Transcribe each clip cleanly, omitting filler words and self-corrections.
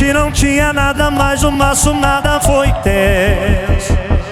gente não tinha nada, mas o nosso nada foi tenso.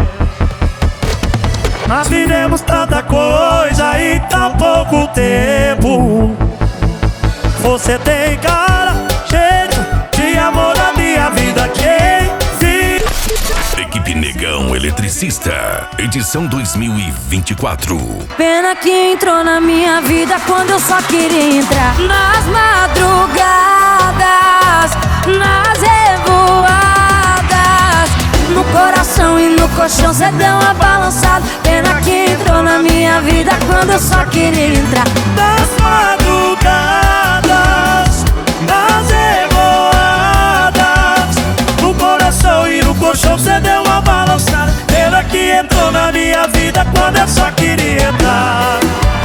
Nós vivemos tanta coisa em tão pouco tempo. Você tem cara, jeito de amor na minha vida. Quem viu? Equipe Negão Eletricista, edição 2024. Pena que entrou na minha vida quando eu só queria entrar. Nas madrugadas, nas revoadas, no coração e no colchão cê deu uma balançada. Pena que entrou na minha vida quando eu só queria entrar. Nas madrugadas, nas revoadas, no coração e no colchão cê deu uma balançada. Pena que entrou na minha vida quando eu só queria entrar.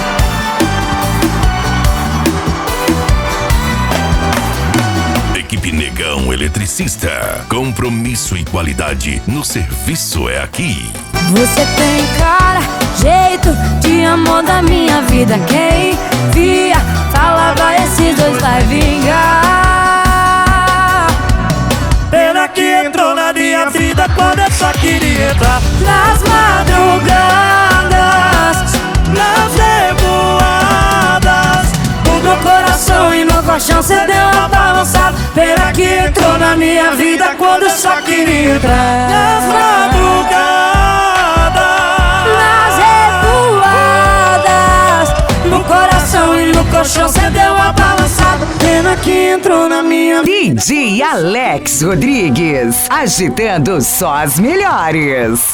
Equipe Negão Eletricista, compromisso e qualidade no serviço é aqui. Você tem cara, jeito de amor da minha vida. Quem via, falava esses dois vai vingar. Pena que entrou na minha vida quando eu só queria entrar. Nas madrugadas, Nas revoadas, no meu coração e no colchão cê deu uma balançada. Pena que entrou na minha vida quando eu só queria entrar. nas madrugadas, Nas revoadas, no coração e no colchão cê deu uma balançada. Pena que entrou na minha vida. DJ Alex Rodrigues, agitando só as melhores.